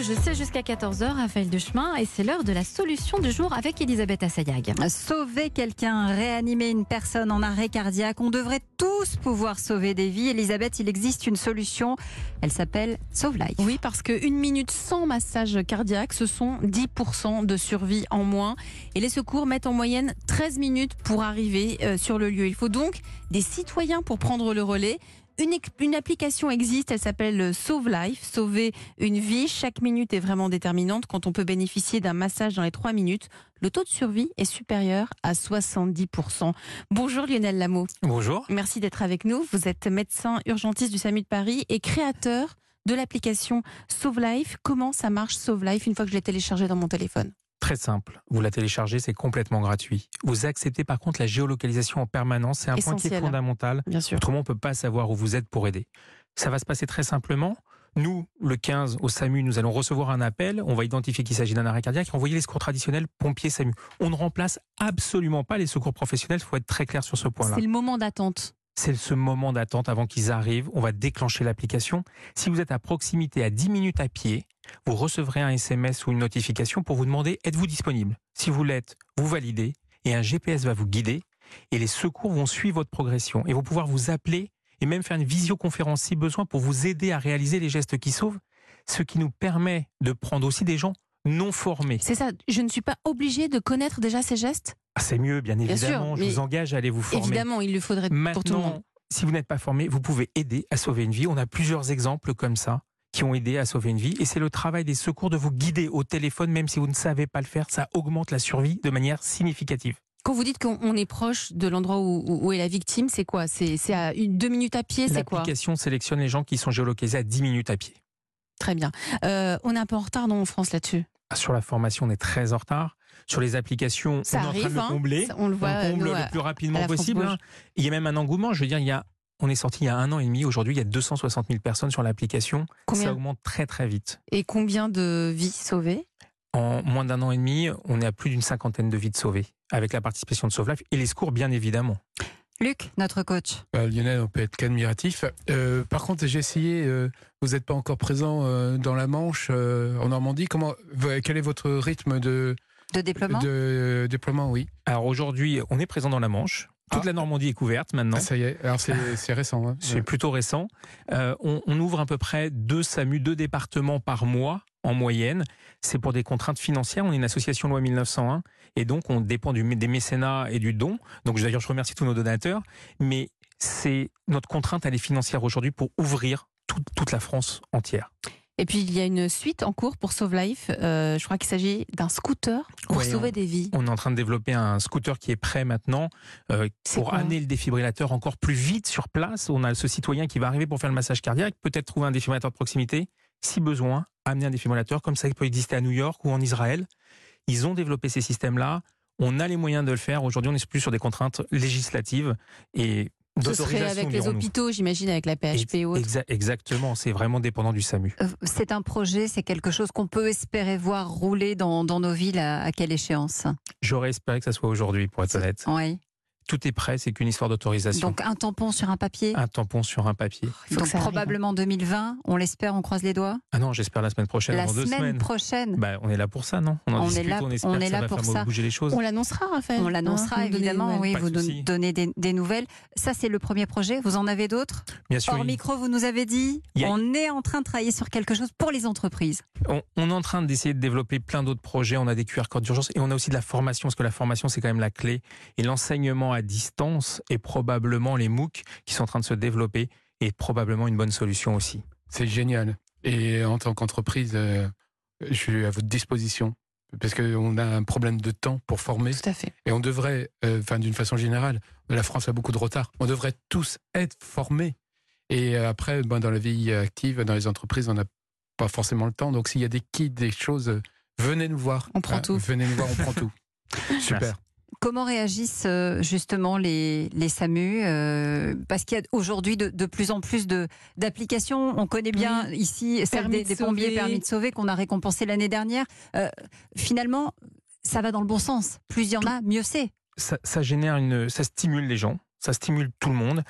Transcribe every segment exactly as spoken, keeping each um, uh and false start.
Rouge, c'est jusqu'à quatorze heures, Raphaël Duchemin, et c'est l'heure de la solution du jour avec Elisabeth Assayag. Sauver quelqu'un, réanimer une personne en arrêt cardiaque, on devrait tous pouvoir sauver des vies. Elisabeth, il existe une solution, elle s'appelle Sauve Life. Oui, parce qu'une minute sans massage cardiaque, ce sont dix pour cent de survie en moins. Et les secours mettent en moyenne treize minutes pour arriver euh, sur le lieu. Il faut donc des citoyens pour prendre le relais. Une, une application existe, elle s'appelle Sauve Life, sauver une vie. Chaque minute est vraiment déterminante. Quand on peut bénéficier d'un massage dans les trois minutes, le taux de survie est supérieur à soixante-dix pour cent. Bonjour Lionel Lameau. Bonjour. Merci d'être avec nous. Vous êtes médecin urgentiste du SAMU de Paris et créateur de l'application Sauve Life. Comment ça marche Sauve Life une fois que je l'ai téléchargée dans mon téléphone ? Très simple, vous la téléchargez, c'est complètement gratuit. Vous acceptez par contre la géolocalisation en permanence, c'est un point qui est fondamental. Bien sûr. Autrement, on ne peut pas savoir où vous êtes pour aider. Ça va se passer très simplement. Nous, le quinze, au SAMU, nous allons recevoir un appel, on va identifier qu'il s'agit d'un arrêt cardiaque et envoyer les secours traditionnels, pompiers, SAMU. On ne remplace absolument pas les secours professionnels, il faut être très clair sur ce point-là. C'est le moment d'attente. C'est ce moment d'attente avant qu'ils arrivent. On va déclencher l'application. Si vous êtes à proximité, à dix minutes à pied, vous recevrez un S M S ou une notification pour vous demander « Êtes-vous disponible ?» Si vous l'êtes, vous validez et un G P S va vous guider et les secours vont suivre votre progression et vont pouvoir vous appeler et même faire une visioconférence si besoin pour vous aider à réaliser les gestes qui sauvent, ce qui nous permet de prendre aussi des gens non formés. C'est ça, je ne suis pas obligée de connaître déjà ces gestes ? Ah, c'est mieux, bien évidemment. Bien sûr, je vous engage à aller vous former. Évidemment, il le faudrait Maintenant, pour tout le monde. Si vous n'êtes pas formé, vous pouvez aider à sauver une vie. On a plusieurs exemples comme ça qui ont aidé à sauver une vie. Et c'est le travail des secours de vous guider au téléphone, même si vous ne savez pas le faire. Ça augmente la survie de manière significative. Quand vous dites qu'on est proche de l'endroit où, où est la victime, c'est quoi ? C'est à une, deux minutes à pied, c'est quoi ? L'application sélectionne les gens qui sont géolocalisés à dix minutes à pied. Très bien. Euh, on est un peu en retard non, en France là-dessus ? Sur la formation, on est très en retard. Sur les applications, ça on arrive, est en train de le combler. Ça, on le voit, on comble nous, le plus rapidement possible. Hein. Il y a même un engouement. Je veux dire, il y a, on est sorti il y a un an et demi. Aujourd'hui, il y a deux cent soixante mille personnes sur l'application. Ça augmente très très vite. Et combien de vies sauvées ? En moins d'un an et demi, on est à plus d'une cinquantaine de vies de sauvées, avec la participation de Sauve Life et les secours, bien évidemment. Luc, notre coach. Euh, Lionel, on peut être qu'admiratif. Euh, par contre, j'ai essayé, euh, vous n'êtes pas encore présent euh, dans la Manche, euh, en Normandie. Comment, quel est votre rythme de, de déploiement de, euh, déploiement, oui. Alors aujourd'hui, on est présent dans la Manche. Toute ah. la Normandie est couverte maintenant. Ah, ça y est, alors c'est récent. Hein. C'est plutôt récent. Euh, on, on ouvre à peu près deux SAMU, deux départements par mois en moyenne. C'est pour des contraintes financières. On est une association loi mille neuf cent un et donc on dépend du, des mécénats et du don. Donc d'ailleurs, je remercie tous nos donateurs. Mais c'est notre contrainte, elle est financière aujourd'hui pour ouvrir tout, toute la France entière. Et puis il y a une suite en cours pour Sauve Life. Euh, je crois qu'il s'agit d'un scooter pour ouais, sauver on, des vies. On est en train de développer un scooter qui est prêt maintenant euh, pour quoi amener le défibrillateur encore plus vite sur place. On a ce citoyen qui va arriver pour faire le massage cardiaque, peut-être trouver un défibrillateur de proximité. Si besoin, amener un défibrillateur comme ça il peut exister à New York ou en Israël. Ils ont développé ces systèmes-là. On a les moyens de le faire. Aujourd'hui, on n'est plus sur des contraintes législatives et ce serait avec les hôpitaux, j'imagine, avec la P H P et autres. Exa exactement, c'est vraiment dépendant du SAMU. C'est un projet, c'est quelque chose qu'on peut espérer voir rouler dans, dans nos villes à, à quelle échéance ? J'aurais espéré que ça soit aujourd'hui, pour être honnête. Oui. Tout est prêt, c'est qu'une histoire d'autorisation. Donc un tampon sur un papier ? Un tampon sur un papier. Oh, donc probablement deux mille vingt, on l'espère, on croise les doigts ? Ah non, j'espère la semaine prochaine, la dans deux semaine semaine. prochaine. Bah, on est là pour ça, non ? On en on discute, est là, on espère on que est ça là va pour faire ça. bouger les choses. On l'annoncera, Raphaël. On l'annoncera, hein, évidemment, oui, Pas vous nous donnez des, des nouvelles. Ça, c'est le premier projet, vous en avez d'autres ? Bien sûr. Hors il... micro, vous nous avez dit, a... on est en train de travailler sur quelque chose pour les entreprises. On, on est en train d'essayer de développer plein d'autres projets, on a des Q R codes d'urgence et on a aussi de la formation, parce que la formation, c'est quand même la clé. Et l'enseignement à distance est probablement les MOOC qui sont en train de se développer est probablement une bonne solution aussi. C'est génial. Et en tant qu'entreprise, euh, je suis à votre disposition parce qu'on a un problème de temps pour former. Tout à fait. Et on devrait, enfin euh, d'une façon générale, la France a beaucoup de retard. On devrait tous être formés. Et après, ben, dans la vie active, dans les entreprises, on n'a pas forcément le temps. Donc s'il y a des kits, des choses, venez nous voir. On prend euh, tout. Venez nous voir, on prend tout. Super. Merci. Comment réagissent justement les, les SAMU euh, parce qu'il y a aujourd'hui de, de plus en plus d'applications. On connaît bien oui. ici celle des, des pompiers permis de sauver qu'on a récompensé l'année dernière. Euh, finalement, ça va dans le bon sens. Plus il y en a, mieux c'est. Ça, ça génère une, ça stimule les gens, ça stimule tout le monde.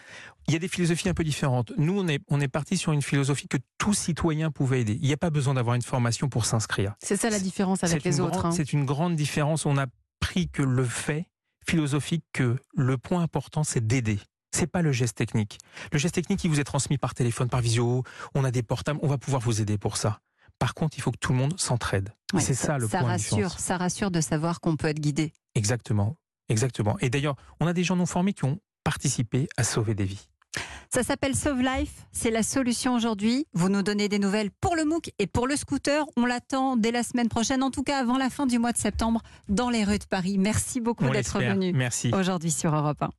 Il y a des philosophies un peu différentes. Nous, on est, on est parti sur une philosophie que tout citoyen pouvait aider. Il n'y a pas besoin d'avoir une formation pour s'inscrire. C'est ça la différence avec C'est les une autres. grande- hein. C'est une grande différence. On a pris que le fait philosophique, que le point important, c'est d'aider. C'est pas le geste technique. Le geste technique, il vous est transmis par téléphone, par visio. On a des portables, on va pouvoir vous aider pour ça. Par contre, il faut que tout le monde s'entraide. Ouais, c'est ça, le ça point de rassure, différence. ça rassure de savoir qu'on peut être guidé. Exactement, exactement. Et d'ailleurs, on a des gens non formés qui ont participé à sauver des vies. Ça s'appelle Sauve Life, c'est la solution aujourd'hui. Vous nous donnez des nouvelles pour le MOOC et pour le scooter. On l'attend dès la semaine prochaine, en tout cas avant la fin du mois de septembre, dans les rues de Paris. Merci beaucoup On d'être l'espère. venu Merci. aujourd'hui sur Europe un.